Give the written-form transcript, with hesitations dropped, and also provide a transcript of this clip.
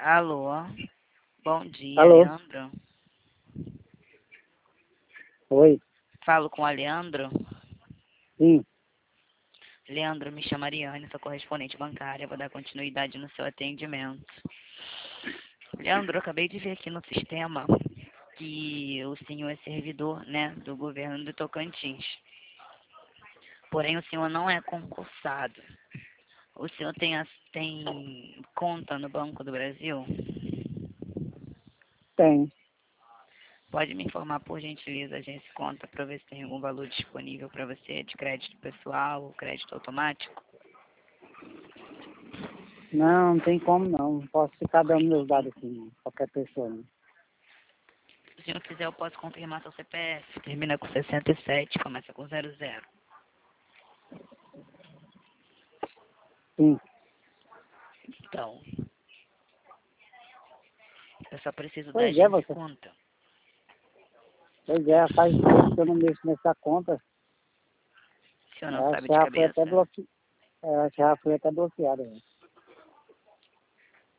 Alô, bom dia, Alô? Leandro. Oi? Falo com o Leandro. Sim. Leandro, me chama Ariane, sou correspondente bancária, vou dar continuidade no seu atendimento. Leandro, eu acabei de ver aqui no sistema que o senhor é servidor, né, do governo do Tocantins. Porém, o senhor não é concursado. O senhor tem conta no Banco do Brasil? Tem. Pode me informar, por gentileza, a agência conta para ver se tem algum valor disponível para você de crédito pessoal ou crédito automático? Não tem como não. Não posso ficar dando meus dados assim, qualquer pessoa. Não. Se o senhor quiser, eu posso confirmar seu CPF. Termina com 67, começa com 00. Sim. Então, eu só preciso da Pois é, agência você. conta. Pois é, faz tempo que eu não mexo nessa conta. O senhor não Acho sabe que de já foi até cabeça? bloqueada. Acho que já foi até bloqueada.